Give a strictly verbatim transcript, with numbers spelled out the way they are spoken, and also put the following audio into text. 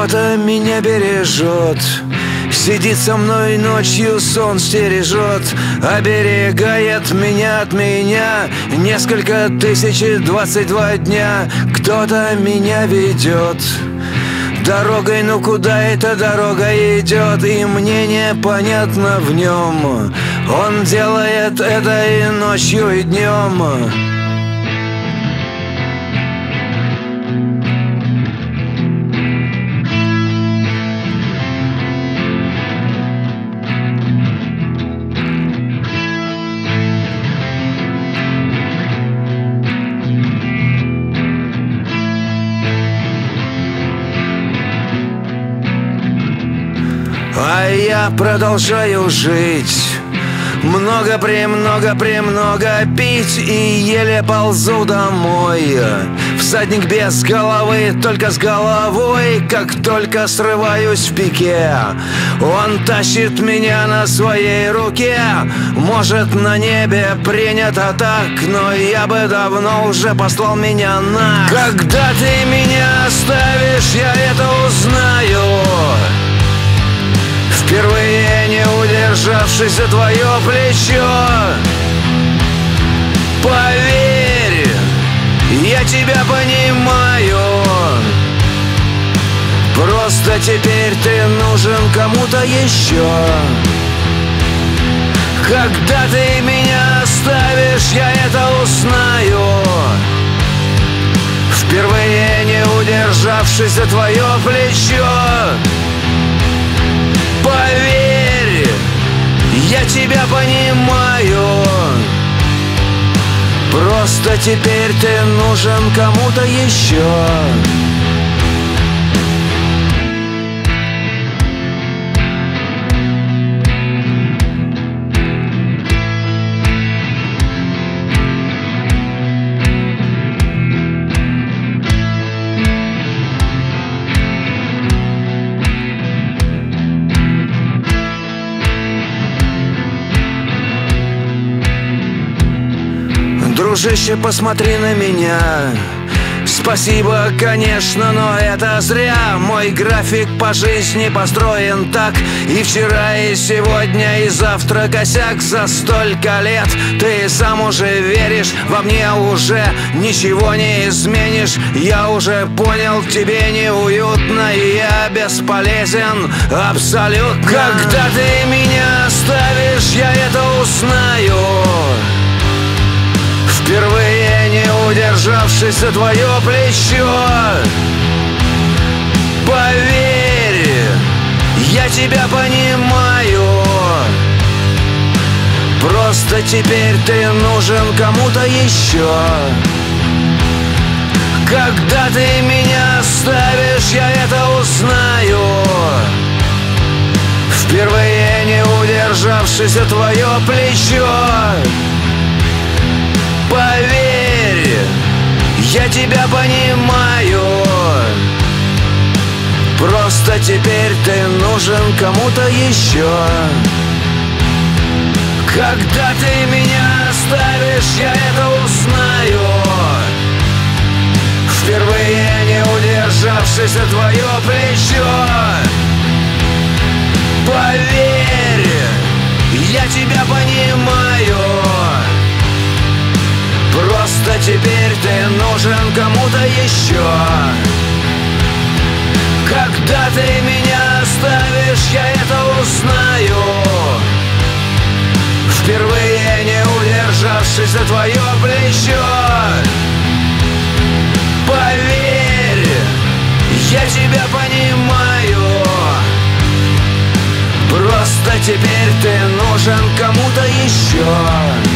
Кто-то меня бережет, сидит со мной ночью, сон стережет, оберегает меня от меня. Несколько тысяч, двадцать два дня кто-то меня ведет дорогой, ну куда эта дорога идет, и мне непонятно в нем. Он делает это и ночью, и днем. А я продолжаю жить, много, премного, премного пить, и еле ползу домой. Всадник без головы, только с головой, как только срываюсь в пике. Он тащит меня на своей руке, может, на небе принято так, но я бы давно уже послал меня на. Когда ты меня оставишь, я это узнаю, впервые не удержавшись за твое плечо. Поверь, я тебя понимаю, просто теперь ты нужен кому-то еще. Когда ты меня оставишь, я это узнаю, впервые не удержавшись за твое плечо. Поверь, я тебя понимаю, просто теперь ты нужен кому-то еще. Дружище, посмотри на меня. Спасибо, конечно, но это зря. Мой график по жизни построен так, и вчера, и сегодня, и завтра косяк. За столько лет ты сам уже веришь, во мне уже ничего не изменишь. Я уже понял, тебе неуютно, и я бесполезен абсолютно. Когда ты меня оставишь, я это узнаю, впервые не удержавшись за твое плечо. Поверь, я тебя понимаю, просто теперь ты нужен кому-то еще. Когда ты меня оставишь, я это узнаю, впервые не удержавшись за твое плечо. Поверь, я тебя понимаю, просто теперь ты нужен кому-то еще. Когда ты меня оставишь, я это узнаю, впервые не удержавшись за твое плечо. Поверь, я тебя понимаю, просто теперь ты нужен кому-то еще. Когда ты меня оставишь, я это узнаю, впервые не удержавшись за твое плечо. Поверь, я тебя понимаю, просто теперь ты нужен кому-то еще.